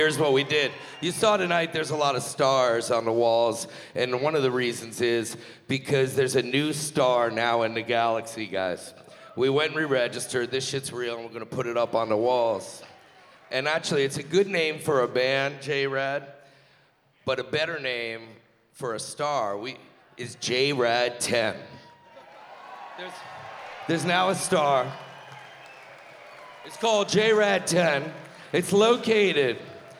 Here's what we did. You saw tonight there's a lot of stars on the walls, and one of the reasons is because there's a new star now in the galaxy, guys. We went and re-registered. This shit's real, and we're gonna put it up on the walls. And actually, it's a good name for a band, J-Rad, but a better name for a star is J-Rad 10. There's now a star. It's called J-Rad 10. It's located